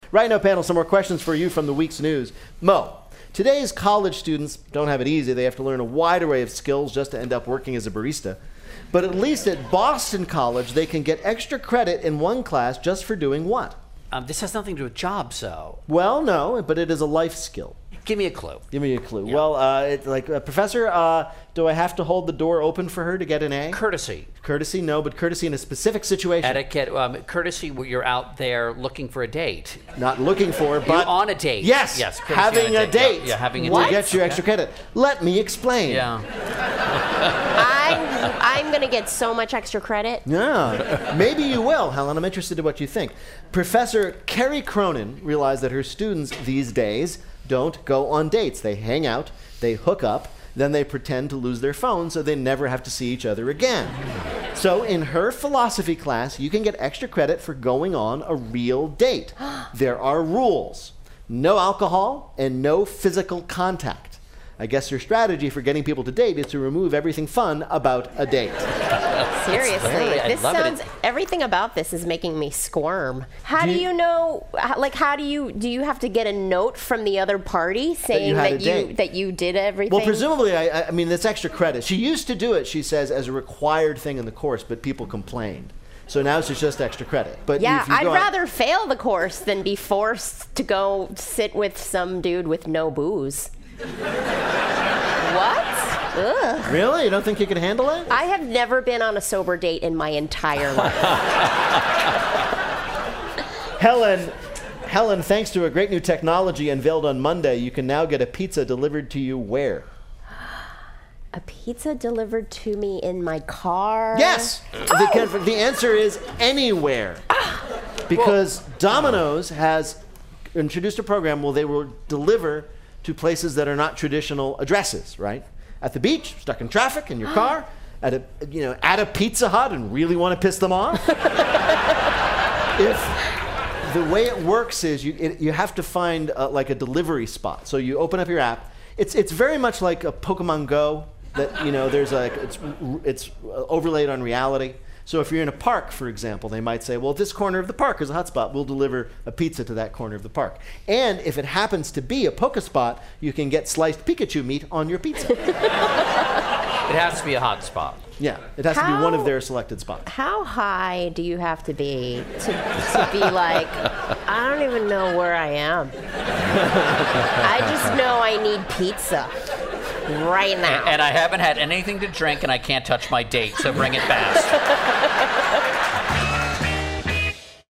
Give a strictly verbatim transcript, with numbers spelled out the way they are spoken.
Right now, panel, some more questions for you from the week's news. Mo, today's college students don't have it easy. They have to learn a wide array of skills just to end up working as a barista. But at least at Boston College, they can get extra credit in one class just for doing what? Um, this has nothing to do with jobs, though. Well, no, but it is a life skill. Give me a clue. Give me a clue. Yeah. Well, uh, it's like, uh, Professor, uh, do I have to hold the door open for her to get an A? Courtesy. Courtesy, no, but courtesy in a specific situation. Etiquette. Um, courtesy where you're out there looking for a date. Not looking for, but... You're on a date. Yes, Yes. courtesy having on a date. Yeah, yeah, having a will date. get you extra Okay. credit. Let me explain. Yeah. I'm, I'm going to get so much extra credit. Yeah, maybe you will, Helen. I'm interested in what you think. Professor Carrie Cronin realized that her students these days don't go on dates. They hang out, they hook up, then they pretend to lose their phone so they never have to see each other again. So in her philosophy class, you can get extra credit for going on a real date. There are rules. No alcohol and no physical contact. I guess her strategy for getting people to date is to remove everything fun about a date. Seriously, very- I this love it. sounds. Everything about this is making me squirm. How Do do you- you know? how- Like, how do you do? You have to get a note from the other party saying had that a you date. that you did everything. Well, presumably, I, I mean, that's extra credit. She used to do it, she says, as a required thing in the course, but people complained. So now it's just extra credit. But Yeah, if you I'd go- rather fail the course than be forced to go sit with some dude with no booze. What? Ugh. Really? You don't think you could handle it? I have never been on a sober date in my entire life. Helen, Helen, thanks to a great new technology unveiled on Monday, you can now get a pizza delivered to you where? A pizza delivered to me in my car? Yes! The, the answer is anywhere. Because Domino's has introduced a program where they will deliver to places that are not traditional addresses, right? At the beach, stuck in traffic in your car, at a you know at a Pizza Hut and really want to piss them off. If the way it works is you it, you have to find uh, like a delivery spot. So you open up your app. It's it's very much like a Pokemon Go. That you know there's like it's it's overlaid on reality. So if you're in a park, for example, they might say, well, this corner of the park is a hotspot. We'll deliver a pizza to that corner of the park. And if it happens to be a Pokespot, you can get sliced Pikachu meat on your pizza. It has to be a hot spot. Yeah, it has to be one of How- their selected spots. How high do you have to be to, to be like, I don't even know where I am? I just know I need pizza right now. And I haven't had anything to drink, and I can't touch my date, so bring it fast.